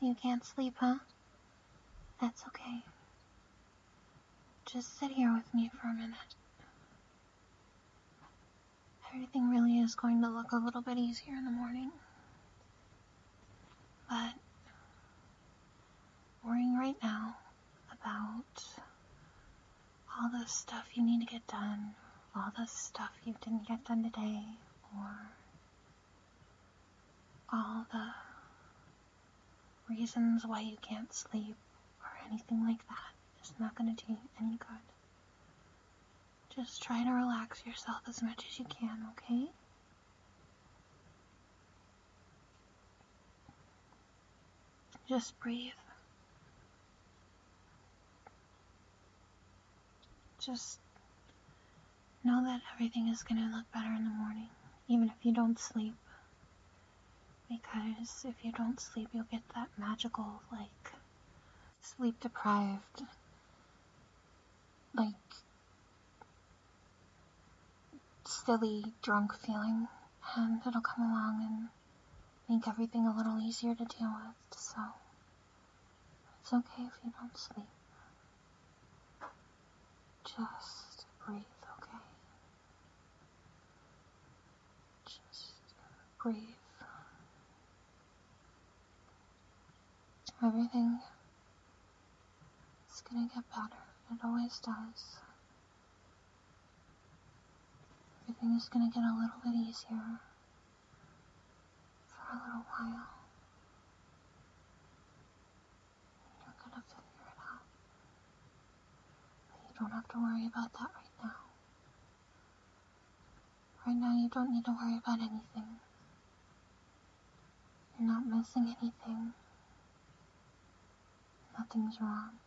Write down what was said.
You can't sleep, huh? That's okay. Just sit here with me for a minute. Everything really is going to look a little bit easier in the morning. But worrying right now about all the stuff you need to get done, all the stuff you didn't get done today, or all the reasons why you can't sleep, or anything like that, is not going to do you any good. Just try to relax yourself as much as you can, okay? Just breathe. Just know that everything is going to look better in the morning, even if you don't sleep. Because if you don't sleep, you'll get that magical, sleep deprived, silly, drunk feeling, and it'll come along and make everything a little easier to deal with, so it's okay if you don't sleep. Just breathe, okay? Just breathe. Everything is gonna get better. It always does. Everything is gonna get a little bit easier for a little while. You're gonna figure it out. But you don't have to worry about that right now. Right now you don't need to worry about anything. You're not missing anything. Nothing's wrong.